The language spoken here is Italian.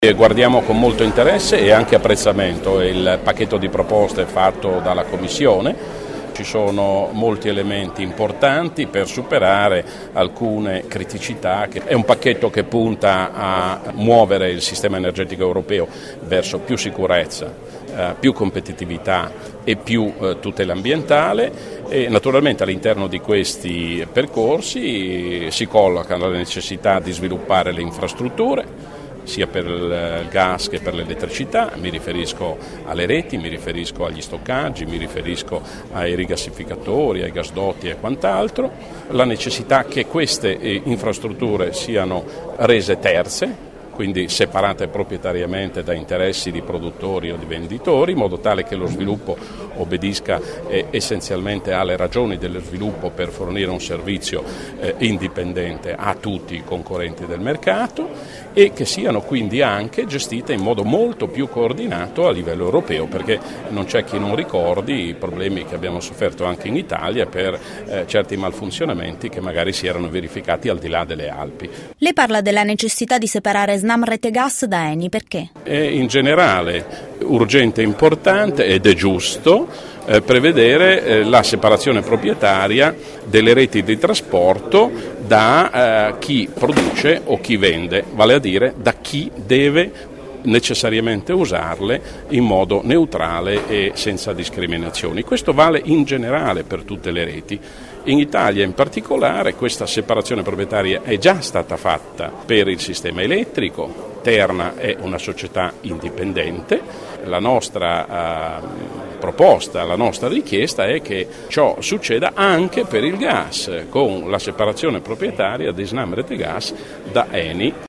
Guardiamo con molto interesse e anche apprezzamento il pacchetto di proposte fatto dalla Commissione. Ci sono molti elementi importanti per superare alcune criticità. È un pacchetto che punta a muovere il sistema energetico europeo verso più sicurezza, più competitività e più tutela ambientale, e naturalmente all'interno di questi percorsi si colloca la necessità di sviluppare le infrastrutture sia per il gas che per l'elettricità. Mi riferisco alle reti, mi riferisco agli stoccaggi, mi riferisco ai rigassificatori, ai gasdotti e quant'altro, la necessità che queste infrastrutture siano rese terze, quindi separate proprietariamente da interessi di produttori o di venditori, in modo tale che lo sviluppo obbedisca essenzialmente alle ragioni dello sviluppo per fornire un servizio indipendente a tutti i concorrenti del mercato, e che siano quindi anche gestite in modo molto più coordinato a livello europeo, perché non c'è chi non ricordi i problemi che abbiamo sofferto anche in Italia per certi malfunzionamenti che magari si erano verificati al di là delle Alpi. Lei parla della necessità di separare Snam Rete Gas da Eni, perché? È in generale urgente e importante ed è giusto prevedere la separazione proprietaria delle reti di trasporto da chi produce o chi vende, vale a dire da chi deve necessariamente usarle in modo neutrale e senza discriminazioni. Questo vale in generale per tutte le reti. In Italia in particolare questa separazione proprietaria è già stata fatta per il sistema elettrico. Terna è una società indipendente. La nostra proposta, la nostra richiesta è che ciò succeda anche per il gas, con la separazione proprietaria di Snam Rete Gas da Eni.